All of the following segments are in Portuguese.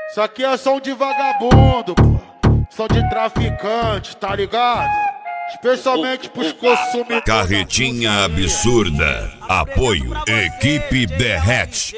Isso aqui é som de vagabundo, pô. Som de traficante, tá ligado? Especialmente pros consumidores. Carretinha absurda. Apoio Equipe Derrete.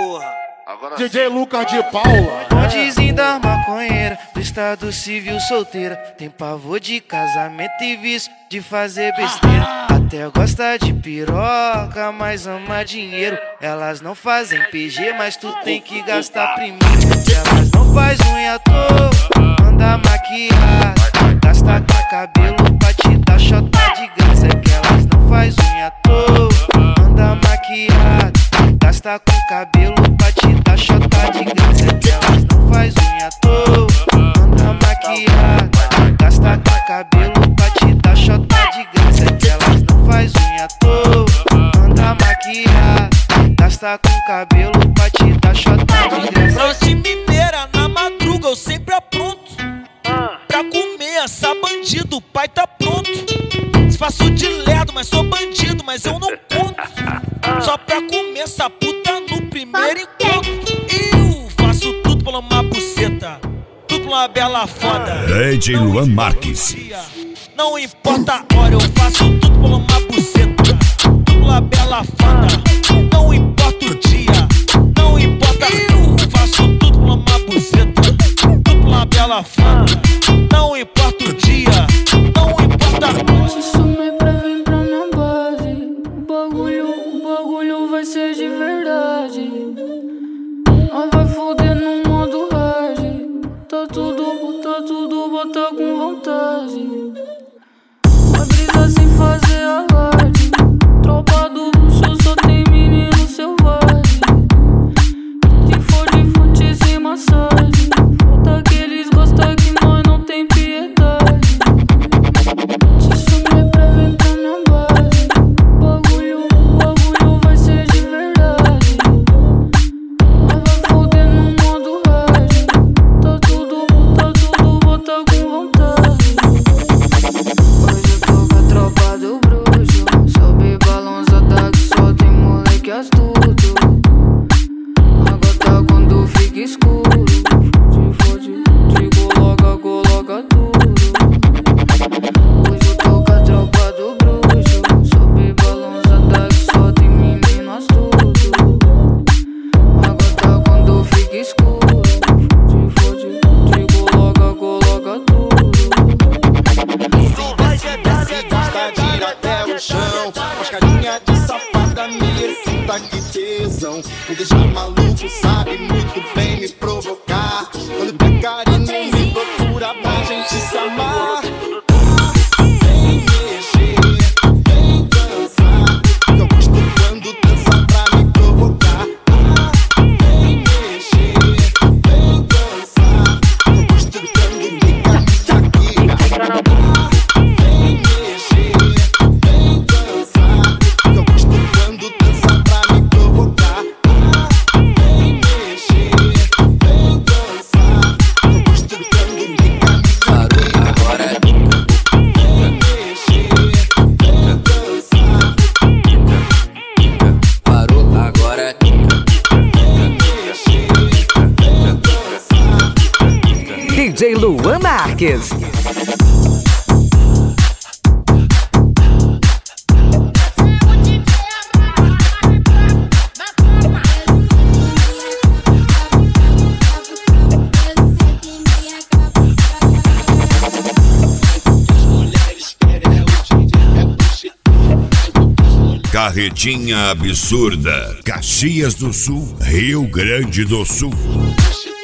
DJ Lucas de Paula. Bondezinho da maconheira, do estado civil solteira. Tem pavor de casamento e vício de fazer besteira. Até gosta de piroca, mas ama dinheiro. Elas não fazem PG, mas tu tem que gastar primeiro. Elas não faz unha à toa, anda maquiada. Gasta com cabelo pra te dar chota de graça. Que elas não faz unha à toa, anda maquiada. Gasta com cabelo pra te dar chota de graça. Que elas não faz unha à toa, anda maquiada. Gasta com cabelo pra te dar chota de graça. Que elas não faz unha à toa, anda maquiada. Gasta com cabelo pra te dar chota de graça. Noite mineira, na madruga eu sempre apronto pra comer essa bandido, o pai tá pronto. Faço de lerdo, mas sou bandido, mas eu não conto. Só pra comer essa puta no primeiro encontro. Eu faço tudo por uma buceta, tudo por uma bela foda. DJ Luan Marques. Não importa a hora, eu faço tudo por uma buceta, tudo por uma bela foda. Não importa o dia, não importa. Eu faço tudo por uma buceta, tudo por uma bela foda. Não importa o dia, não importa a hora. Se sumir pra vir pra minha base, o bagulho vai ser de verdade. Nós vai foder no modo hard. Tá tudo, bota com vontade. Vai brisa sem fazer alarde. Tropa do luxo só tem menino selvagem. Se for de fute sem massagem, falta que eles gostam que nós não tem piedade. Se sumir pra vir pra minha base, o bagulho vai ser de verdade. Nós vai foder no modo hard. Tá tudo, bota com vontade. Hoje eu tô com a tropa do bruxo. Sobe balançada que só tem moleque astuto. A gota quando fica escuro, fode, coloca tudo. Hoje eu tô com a tropa do bruxo. Sobe balançada que só tem menino astuto. A gota quando fica escuro, fode, coloca tudo. Estadia até o chão, as carinhas de safada me excita, que tesão. Me deixa maluco, sabe muito bem me provocar. Quando der carinho me procura pra gente se amar. Vem mexer, vem dançar. Eu gosto quando dança pra me provocar. Vem mexer, vem dançar. Eu gosto quando fica me Shakira. Vem mexer, vem dançar. Eu gosto quando dança pra me provocar. Vem mexer, vem dançar. Eu gosto quando fica me Shakira. Agora Vem mexer, vem dançar. parou, agora Vem mexer, vem dançar. DJ Luan Marques. Carretinha absurda. Caxias do Sul, Rio Grande do Sul.